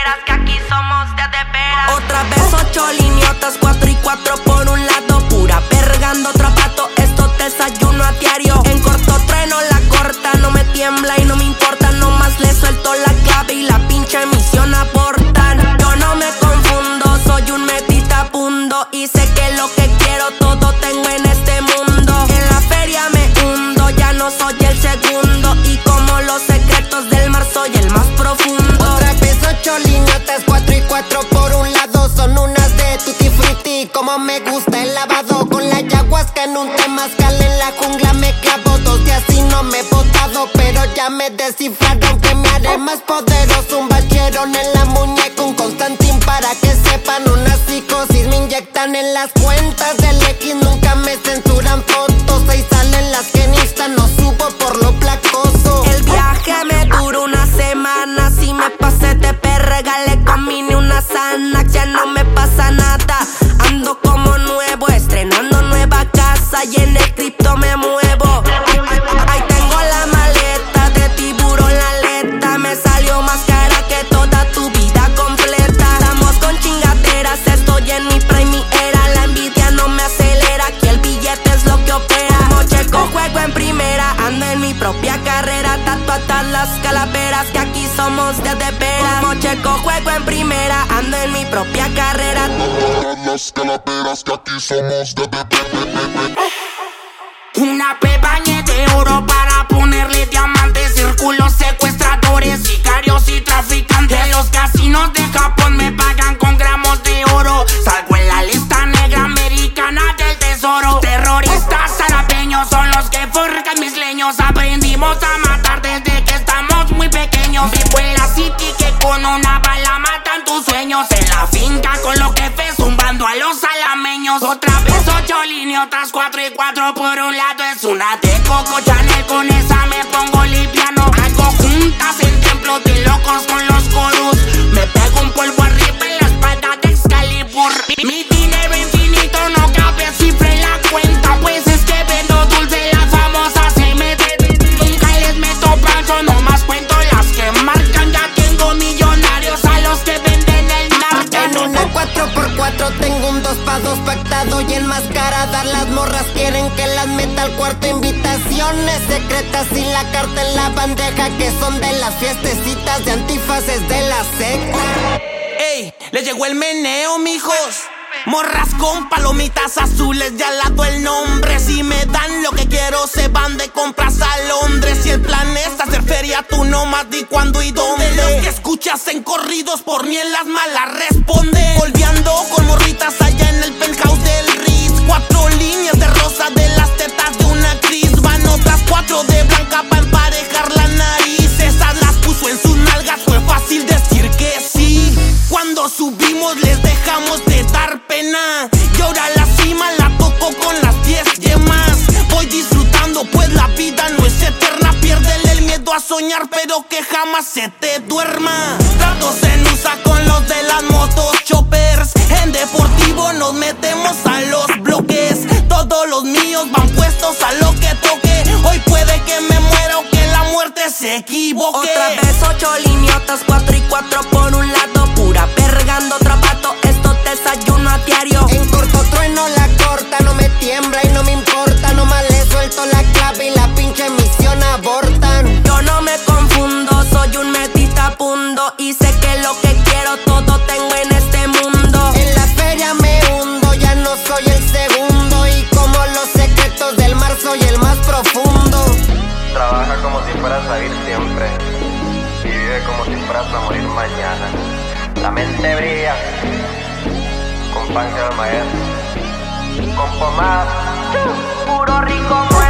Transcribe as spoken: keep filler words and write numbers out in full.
veras, que aquí somos de de veras. Otra vez ocho liniotas, cuatro y cuatro por un lado. Pura vergando trapato, esto te desayuno a diario. En corto trueno la corta, no me tiembla y no me importa. Nomás le suelto la clave y la pinche misión abortan. Yo no me confundo, soy un meditabundo y sé que lo que quiero todo tengo en este mundo. En la feria me hundo, ya no soy el segundo y como los secretos del mar soy el más profundo. Otra vez ocho liniotas, cuatro y cuatro por un lado. Son unas de tutti frutti, como me gusta el lavado. Con la ayahuasca en un temazcal en la jungla me clavo. Dos días y no me he botado, pero ya me descifraron que me haré más poderoso. Un bachero en la muñeca, un Constantin para que sepan. Una psicosis me inyectan en las cuentas del X. Nunca me censuran fotos, ahí salen las que en Insta no subo por lo placoso. El viaje me duró una semana, si me pasé de perrega le comí una Xanax. Ya no me pasa nada, ando como nuevo, estrenando nueva casa y en el cripto me muevo. Ahí tengo la maleta de tiburón, la aleta me salió más cara que toda tu vida completa. Estamos con chingaderas, estoy en mi prime, mi era. La envidia no me acelera, aquí el billete es lo que opera. Como checo juego en primera, ando en mi propia carrera. Tatuadas las calaveras, que aquí somos de de veras. Como checo juego en primera, ando en mi propia carrera. Las calaveras, que aquí somos de de Una pebañe de oro para ponerle diamantes. Círculos secuestradores, sicarios y traficantes. Los casinos de Japón me pagan con gramos de oro. Salgo en la lista negra americana del tesoro. Terroristas zarapeños son los que forjan mis leños. Aprendimos a matar desde que estamos muy pequeños. Vivo en la city que con una bala matan tus sueños. En la finca con los jefes zumbando a los alameños. Otra vez ocho liniotas, cuatro y cuatro por un lado. Es una de Coco Chanel, con esa me pongo liviano. Hago juntas en templos de locos con los coros. Me pego un polvo arriba en la espalda de Excalibur. Mi dinero infinito no cabe cifra en la cuenta. Pues es que vendo dulce, las famosas se meten. Nunca les meto pancho, nomás cuento las que marcan. Ya tengo millonarios a los que venden el narco. En una cuatro por cuatro tengo un dos pa' dos pactado y enmascarada. Las morras quieren que las meta al cuarto. Invitaciones secretas y la carta en la bandeja, que son de las fiestecitas de antifaces de la secta. Ey, les llegó el meneo, mijos. Morras con palomitas azules, ya al lado el nombre. Si me dan lo que quiero, se van de compras a Londres. Si el plan es hacer feria, tú nomás di cuándo y dónde. Los que escuchas en corridos, por ni en las malas responde. Volviendo con morritas allá en el penthouse del Ritz. Cuatro líneas de rosa de las tetas de una actriz. Van otras cuatro de blanca pa' emparejar la nariz. Esas las puso en sus nalgas, fue fácil decir que sí. Cuando subimos les dejamos de dar pena. Y ahora la cima la toco con las diez yemas. Voy disfrutando pues la vida no es eterna. Piérdele el miedo a soñar, pero que jamás se te duerma. Tratos en usa con los de las motos choppers. En deportivo nos metemos a los bloques. Todos los míos van puestos a lo que toque. Hoy puede que me muera o que la muerte se equivoque. Otra vez ocho liniotas, cuatro y cuatro por un lado. Pura vergando trapato, esto te desayuno a diario. En corto trueno la corta, no me tiembla y no me importa. Nomás le suelto la clave y la pinche misión abortan. Yo no me confundo, soy un meditabundo y sé que lo que quiero todo tengo en este mundo. En la feria me hundo, ya no soy el segundo y como los secretos del mar soy el más profundo. Trabaja como si fueras a ir siempre y vive como si fueras a morir mañana. La mente brilla con pan de maíz, con pomada, puro rico muere.